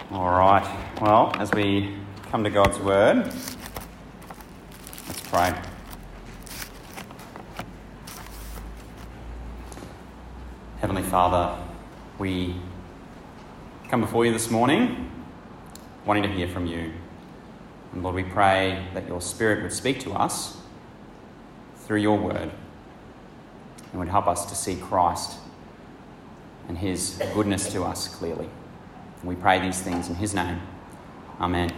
All right. Well, as we come to God's Word, let's pray. Heavenly Father, we come before you this morning wanting to hear from you. And Lord, we pray that your Spirit would speak to us through your Word and would help us to see Christ and his goodness to us clearly. We pray these things in his name. Amen.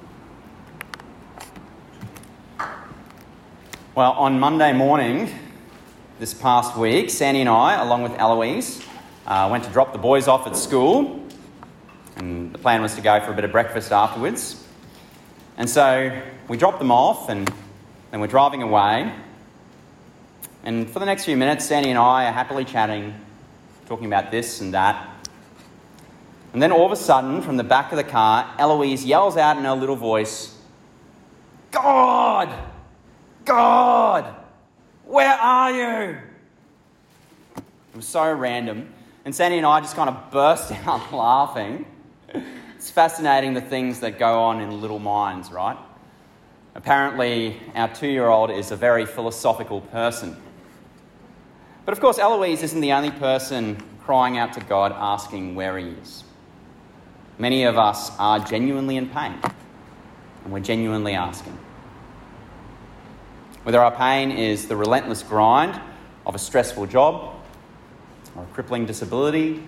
Well, on Monday morning this past week, Sandy and I, along with Eloise, went to drop the boys off at school. And the plan was to go for a bit of breakfast afterwards. And so we dropped them off and then we're driving away. And for the next few minutes, Sandy and I are happily chatting, talking about this and that. And then all of a sudden, from the back of the car, Eloise yells out in her little voice, "God! God! Where are you?" It was so random. And Sandy and I just kind of burst out laughing. It's fascinating the things that go on in little minds, right? Apparently, our 2-year-old is a very philosophical person. But of course, Eloise isn't the only person crying out to God, asking where he is. Many of us are genuinely in pain, and we're genuinely asking. Whether our pain is the relentless grind of a stressful job, or a crippling disability,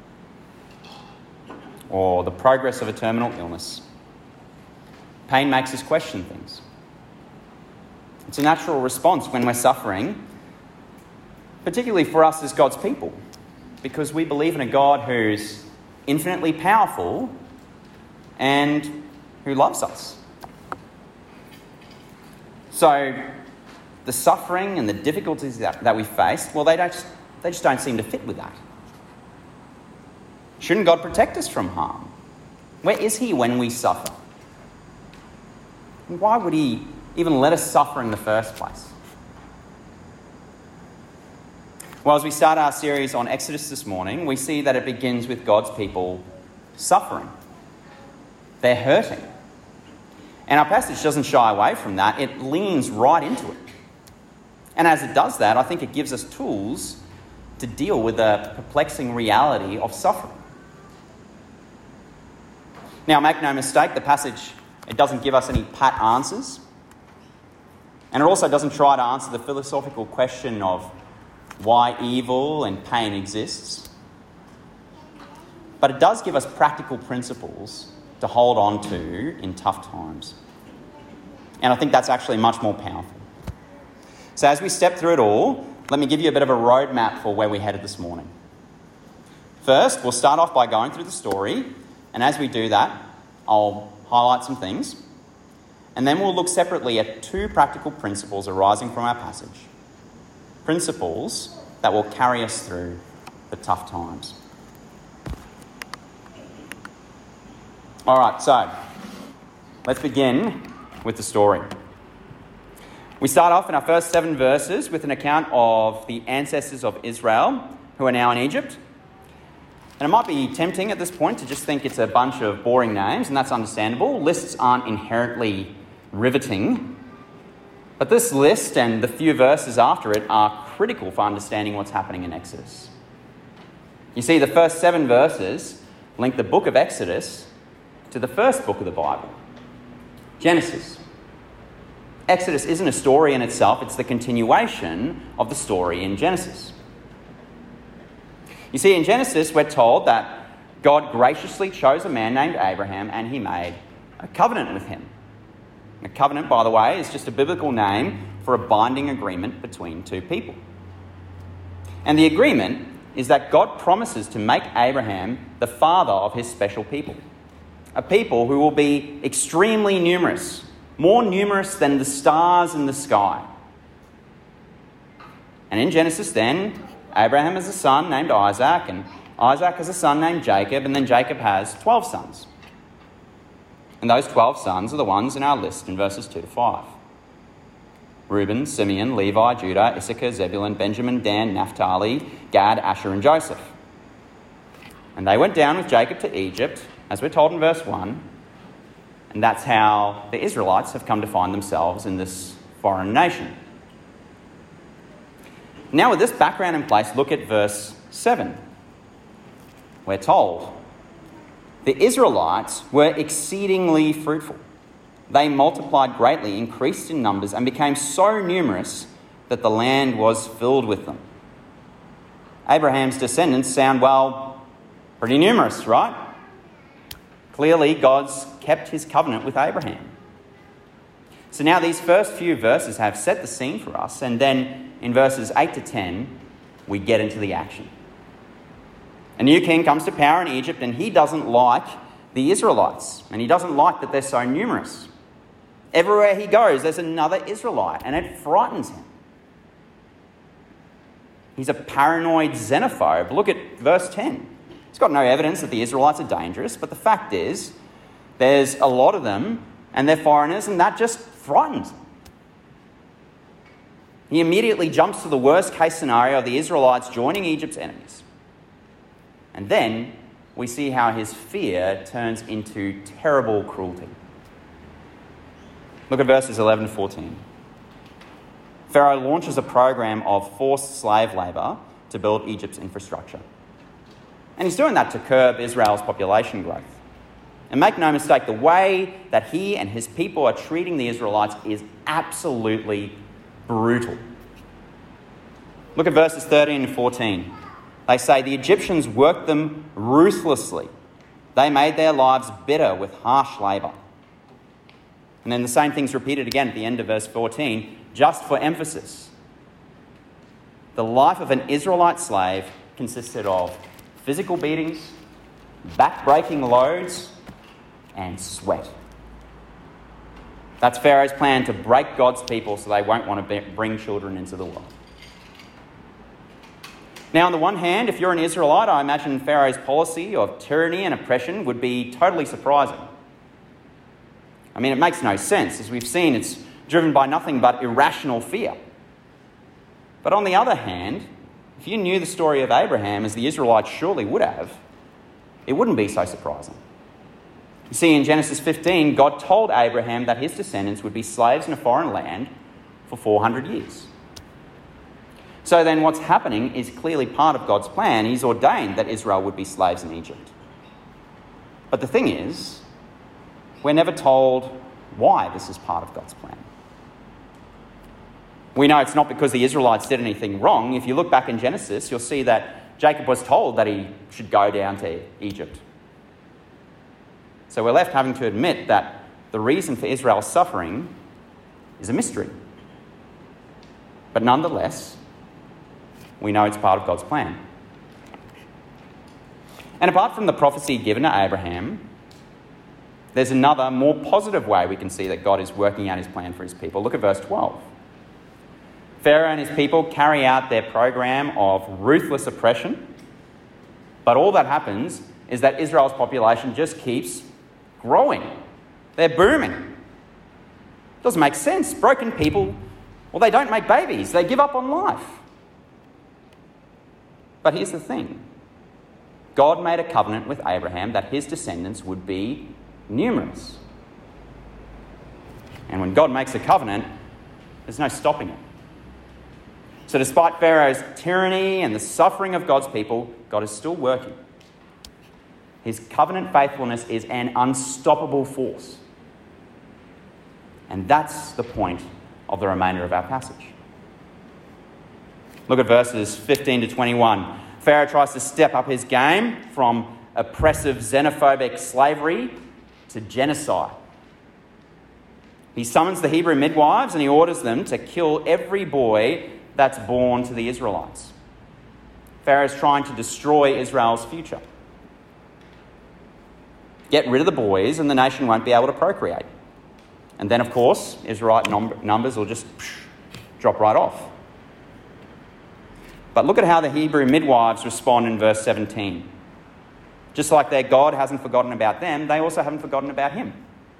or the progress of a terminal illness, pain makes us question things. It's a natural response when we're suffering, particularly for us as God's people, because we believe in a God who's infinitely powerful and who loves us. So the suffering and the difficulties that we face, well, they just don't seem to fit with that. Shouldn't God protect us from harm? Where is he when we suffer? And why would he even let us suffer in the first place? Well, as we start our series on Exodus this morning, we see that it begins with God's people suffering. They're hurting. And our passage doesn't shy away from that. It leans right into it. And as it does that, I think it gives us tools to deal with the perplexing reality of suffering. Now, make no mistake, the passage, it doesn't give us any pat answers. And it also doesn't try to answer the philosophical question of why evil and pain exists. But it does give us practical principles to hold on to in tough times. And I think that's actually much more powerful. So as we step through it all, let me give you a bit of a roadmap for where we're headed this morning. First, we'll start off by going through the story. And as we do that, I'll highlight some things. And then we'll look separately at 2 practical principles arising from our passage. Principles that will carry us through the tough times. All right, so let's begin with the story. We start off in our first 7 verses with an account of the ancestors of Israel who are now in Egypt. And it might be tempting at this point to just think it's a bunch of boring names, and that's understandable. Lists aren't inherently riveting. But this list and the few verses after it are critical for understanding what's happening in Exodus. You see, the first 7 verses link the book of Exodus to the first book of the Bible, Genesis. Exodus isn't a story in itself, it's the continuation of the story in Genesis. You see, in Genesis, we're told that God graciously chose a man named Abraham and he made a covenant with him. A covenant, by the way, is just a biblical name for a binding agreement between 2 people. And the agreement is that God promises to make Abraham the father of his special people. A people who will be extremely numerous, more numerous than the stars in the sky. And in Genesis then, Abraham has a son named Isaac, and Isaac has a son named Jacob, and then Jacob has 12 sons. And those 12 sons are the ones in our list in verses 2 to 5. Reuben, Simeon, Levi, Judah, Issachar, Zebulun, Benjamin, Dan, Naphtali, Gad, Asher and Joseph. And they went down with Jacob to Egypt, as we're told in verse 1, and that's how the Israelites have come to find themselves in this foreign nation. Now, with this background in place, look at verse 7. We're told, the Israelites were exceedingly fruitful. They multiplied greatly, increased in numbers, and became so numerous that the land was filled with them. Abraham's descendants sound, well, pretty numerous, right? Clearly, God's kept his covenant with Abraham. So now these first few verses have set the scene for us, and then in verses 8 to 10, we get into the action. A new king comes to power in Egypt, and he doesn't like the Israelites, and he doesn't like that they're so numerous. Everywhere he goes, there's another Israelite, and it frightens him. He's a paranoid xenophobe. Look at verse 10. He's got no evidence that the Israelites are dangerous, but the fact is, there's a lot of them, and they're foreigners, and that just frightens him. He immediately jumps to the worst case scenario of the Israelites joining Egypt's enemies. And then we see how his fear turns into terrible cruelty. Look at verses 11 to 14. Pharaoh launches a program of forced slave labour to build Egypt's infrastructure. And he's doing that to curb Israel's population growth. And make no mistake, the way that he and his people are treating the Israelites is absolutely brutal. Look at verses 13 and 14. They say, the Egyptians worked them ruthlessly. They made their lives bitter with harsh labour. And then the same thing's repeated again at the end of verse 14, just for emphasis. The life of an Israelite slave consisted of physical beatings, back-breaking loads, and sweat. That's Pharaoh's plan to break God's people so they won't want to bring children into the world. Now, on the one hand, if you're an Israelite, I imagine Pharaoh's policy of tyranny and oppression would be totally surprising. I mean, it makes no sense. As we've seen, it's driven by nothing but irrational fear. But on the other hand, if you knew the story of Abraham, as the Israelites surely would have, it wouldn't be so surprising. You see, in Genesis 15, God told Abraham that his descendants would be slaves in a foreign land for 400 years. So then what's happening is clearly part of God's plan. He's ordained that Israel would be slaves in Egypt. But the thing is, we're never told why this is part of God's plan. We know it's not because the Israelites did anything wrong. If you look back in Genesis, you'll see that Jacob was told that he should go down to Egypt. So we're left having to admit that the reason for Israel's suffering is a mystery. But nonetheless, we know it's part of God's plan. And apart from the prophecy given to Abraham, there's another, more positive way we can see that God is working out his plan for his people. Look at verse 12. Pharaoh and his people carry out their program of ruthless oppression, but all that happens is that Israel's population just keeps growing. They're booming. Doesn't make sense. Broken people, well, they don't make babies. They give up on life. But here's the thing. God made a covenant with Abraham that his descendants would be numerous. And when God makes a covenant, there's no stopping it. So despite Pharaoh's tyranny and the suffering of God's people, God is still working. His covenant faithfulness is an unstoppable force. And that's the point of the remainder of our passage. Look at verses 15 to 21. Pharaoh tries to step up his game from oppressive, xenophobic slavery to genocide. He summons the Hebrew midwives and he orders them to kill every boy that's born to the Israelites. Pharaoh's trying to destroy Israel's future. Get rid of the boys and the nation won't be able to procreate. And then, of course, Israelite numbers will just drop right off. But look at how the Hebrew midwives respond in verse 17. Just like their God hasn't forgotten about them, they also haven't forgotten about him.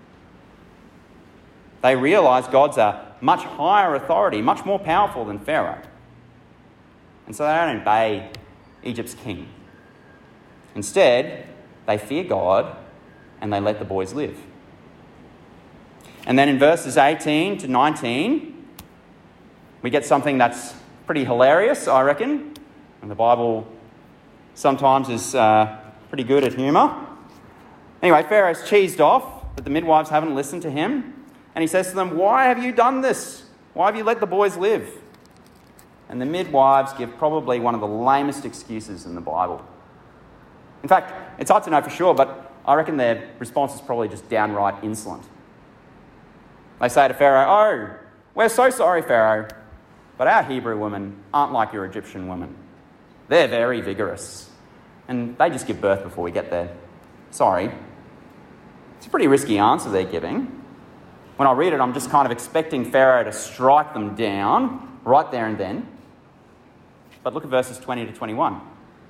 They realise God's a much higher authority, much more powerful than Pharaoh. And so they don't obey Egypt's king. Instead, they fear God and they let the boys live. And then in verses 18 to 19, we get something that's pretty hilarious, I reckon. And the Bible sometimes is pretty good at humour. Anyway, Pharaoh's cheesed off, but the midwives haven't listened to him. And he says to them, "Why have you done this? Why have you let the boys live?" And the midwives give probably one of the lamest excuses in the Bible. In fact, it's hard to know for sure, but I reckon their response is probably just downright insolent. They say to Pharaoh, "Oh, we're so sorry, Pharaoh, but our Hebrew women aren't like your Egyptian women. They're very vigorous, and they just give birth before we get there. Sorry." It's a pretty risky answer they're giving. When I read it, I'm just kind of expecting Pharaoh to strike them down right there and then. But look at verses 20 to 21.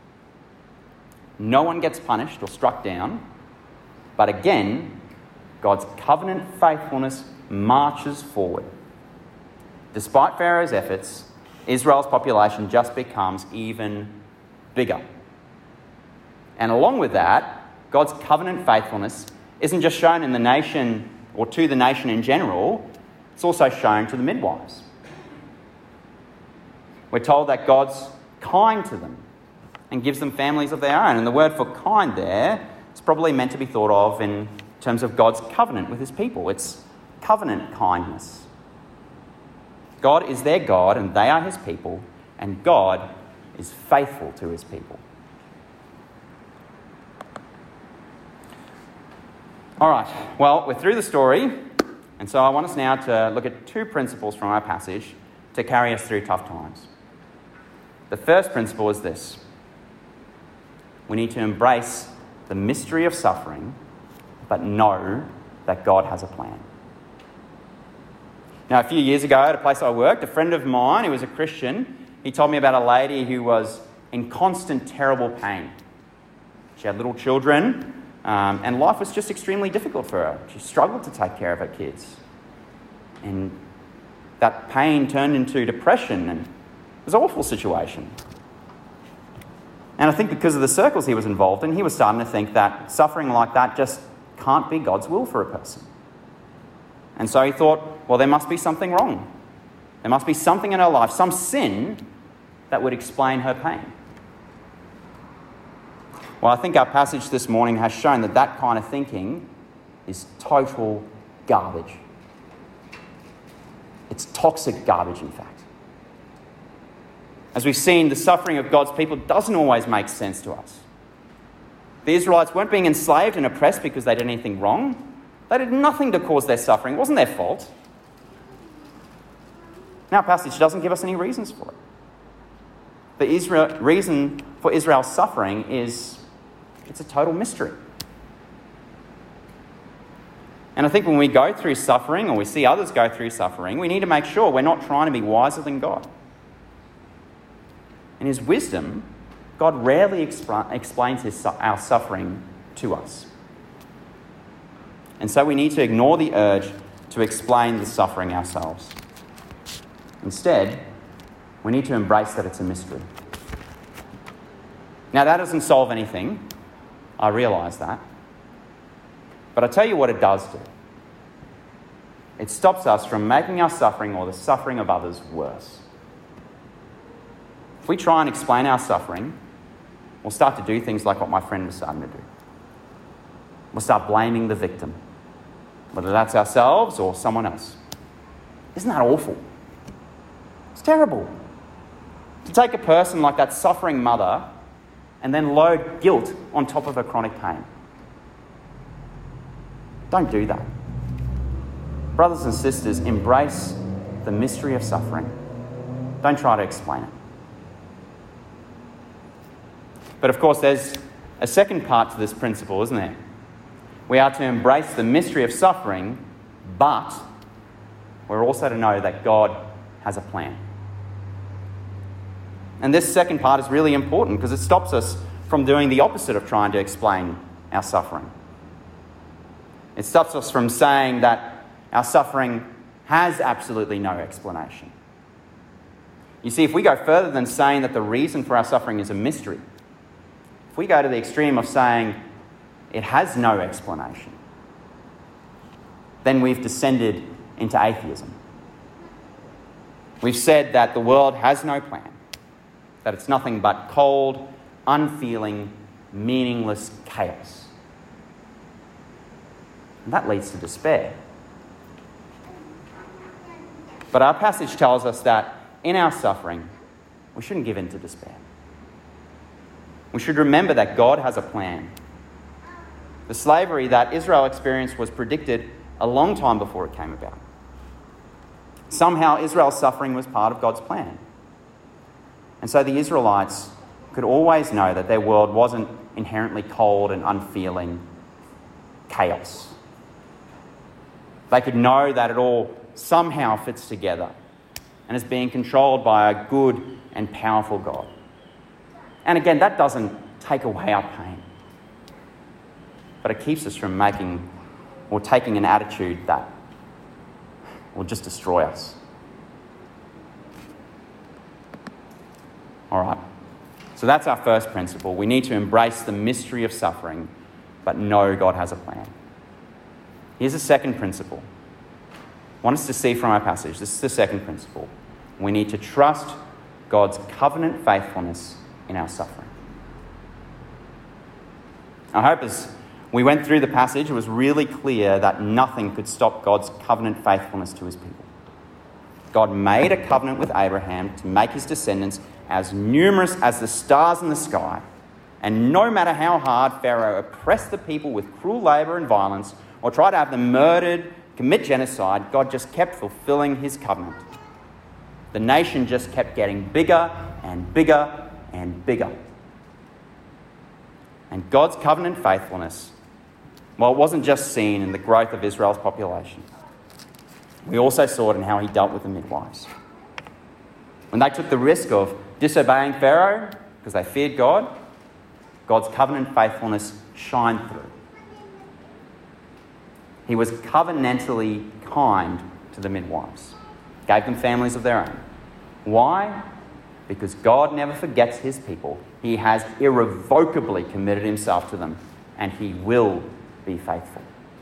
No one gets punished or struck down, but again, God's covenant faithfulness marches forward. Despite Pharaoh's efforts, Israel's population just becomes even bigger. And along with that, God's covenant faithfulness isn't just shown in the nation or to the nation in general, it's also shown to the midwives. We're told that God's kind to them and gives them families of their own. And the word for kind there is probably meant to be thought of in terms of God's covenant with his people. It's covenant kindness. God is their God and they are his people, and God is faithful to his people. All right, well, we're through the story, and so I want us now to look at two principles from our passage to carry us through tough times. The first principle is this: we need to embrace the mystery of suffering, but know that God has a plan. Now, a few years ago at a place I worked, a friend of mine who was a Christian, he told me about a lady who was in constant terrible pain. She had little children, and life was just extremely difficult for her. She struggled to take care of her kids. And that pain turned into depression, and it was an awful situation. And I think because of the circles he was involved in, he was starting to think that suffering like that just can't be God's will for a person. And so he thought, well, there must be something wrong. There must be something in her life, some sin that would explain her pain. Well, I think our passage this morning has shown that that kind of thinking is total garbage. It's toxic garbage, in fact. As we've seen, the suffering of God's people doesn't always make sense to us. The Israelites weren't being enslaved and oppressed because they did anything wrong. They did nothing to cause their suffering. It wasn't their fault. Now, our passage doesn't give us any reasons for it. The reason for Israel's suffering is it's a total mystery. And I think when we go through suffering, or we see others go through suffering, we need to make sure we're not trying to be wiser than God. In his wisdom, God rarely explains our suffering to us. And so we need to ignore the urge to explain the suffering ourselves. Instead, we need to embrace that it's a mystery. Now, that doesn't solve anything. I realise that. But I tell you what it does do. It stops us from making our suffering or the suffering of others worse. If we try and explain our suffering, we'll start to do things like what my friend was starting to do. We'll start blaming the victim, whether that's ourselves or someone else. Isn't that awful? It's terrible. To take a person like that suffering mother and then load guilt on top of her chronic pain. Don't do that. Brothers and sisters, embrace the mystery of suffering. Don't try to explain it. But of course, there's a second part to this principle, isn't there? We are to embrace the mystery of suffering, but we're also to know that God has a plan. And this second part is really important because it stops us from doing the opposite of trying to explain our suffering. It stops us from saying that our suffering has absolutely no explanation. You see, if we go further than saying that the reason for our suffering is a mystery, if we go to the extreme of saying it has no explanation, then we've descended into atheism. We've said that the world has no plan, that it's nothing but cold, unfeeling, meaningless chaos. And that leads to despair. But our passage tells us that in our suffering, we shouldn't give in to despair. We should remember that God has a plan. The slavery that Israel experienced was predicted a long time before it came about. Somehow Israel's suffering was part of God's plan. And so the Israelites could always know that their world wasn't inherently cold and unfeeling chaos. They could know that it all somehow fits together and is being controlled by a good and powerful God. And again, that doesn't take away our pain, but it keeps us from making or taking an attitude that will just destroy us. All right, so that's our first principle. We need to embrace the mystery of suffering, but know God has a plan. Here's a second principle. I want us to see from our passage. This is the second principle. We need to trust God's covenant faithfulness in our suffering. I hope as we went through the passage, it was really clear that nothing could stop God's covenant faithfulness to his people. God made a covenant with Abraham to make his descendants as numerous as the stars in the sky. And no matter how hard Pharaoh oppressed the people with cruel labour and violence, or tried to have them murdered, commit genocide, God just kept fulfilling his covenant. The nation just kept getting bigger and bigger and bigger. And God's covenant faithfulness, well, it wasn't just seen in the growth of Israel's population. We also saw it in how he dealt with the midwives. When they took the risk of disobeying Pharaoh because they feared God, God's covenant faithfulness shined through. He was covenantally kind to the midwives, gave them families of their own. Why? Because God never forgets his people. He has irrevocably committed himself to them, and he will be faithful.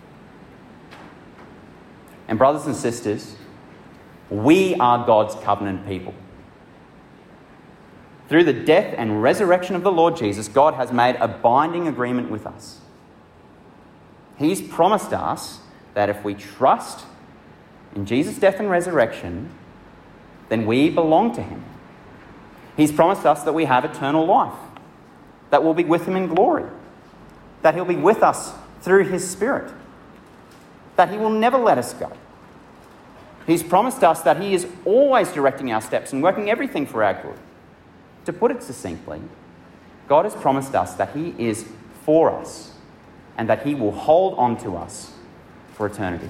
And brothers and sisters, we are God's covenant people. Through the death and resurrection of the Lord Jesus, God has made a binding agreement with us. He's promised us that if we trust in Jesus' death and resurrection, then we belong to him. He's promised us that we have eternal life, that we'll be with him in glory, that he'll be with us through his Spirit, that he will never let us go. He's promised us that he is always directing our steps and working everything for our good. To put it succinctly, God has promised us that he is for us and that he will hold on to us for eternity.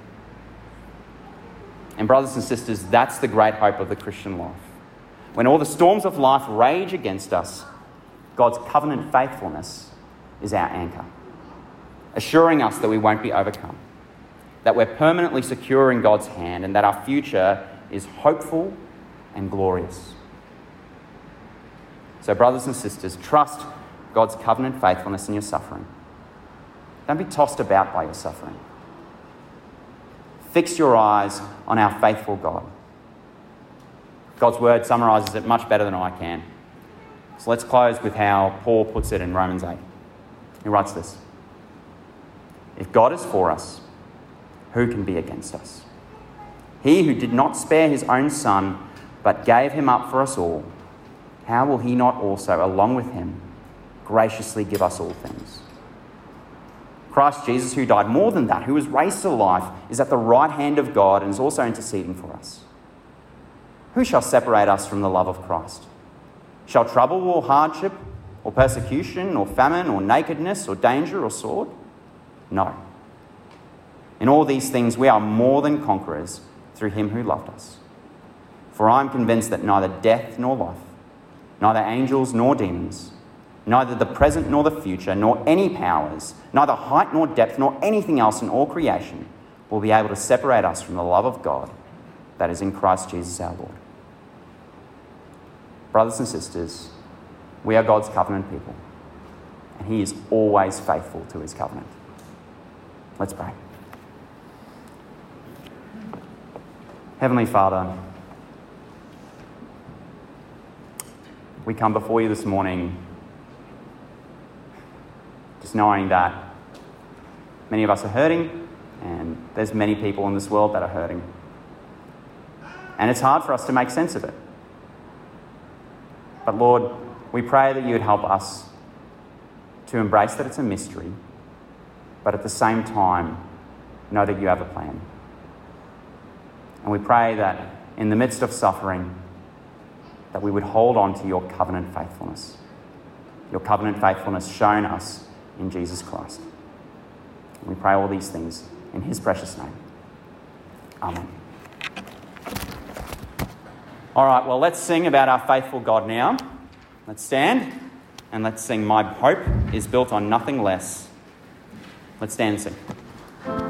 And brothers and sisters, that's the great hope of the Christian life. When all the storms of life rage against us, God's covenant faithfulness is our anchor, assuring us that we won't be overcome, that we're permanently secure in God's hand, and that our future is hopeful and glorious. So, brothers and sisters, trust God's covenant faithfulness in your suffering. Don't be tossed about by your suffering. Fix your eyes on our faithful God. God's word summarises it much better than I can. So let's close with how Paul puts it in Romans 8. He writes this: "If God is for us, who can be against us? He who did not spare his own son, but gave him up for us all, how will he not also, along with him, graciously give us all things? Christ Jesus, who died more than that, who was raised to life, is at the right hand of God and is also interceding for us. Who shall separate us from the love of Christ? Shall trouble or hardship or persecution or famine or nakedness or danger or sword? No. In all these things we are more than conquerors through him who loved us. For I am convinced that neither death nor life, neither angels nor demons, neither the present nor the future, nor any powers, neither height nor depth, nor anything else in all creation will be able to separate us from the love of God that is in Christ Jesus our Lord." Brothers and sisters, we are God's covenant people. and he is always faithful to his covenant. Let's pray. Heavenly Father, we come before you this morning just knowing that many of us are hurting, and there's many people in this world that are hurting. And it's hard for us to make sense of it. But Lord, we pray that you would help us to embrace that it's a mystery, but at the same time, know that you have a plan. And we pray that in the midst of suffering, that we would hold on to your covenant faithfulness shown us in Jesus Christ. And we pray all these things in his precious name. Amen. All right, well, let's sing about our faithful God now. Let's stand and let's sing My Hope is Built on Nothing Less. Let's stand and sing.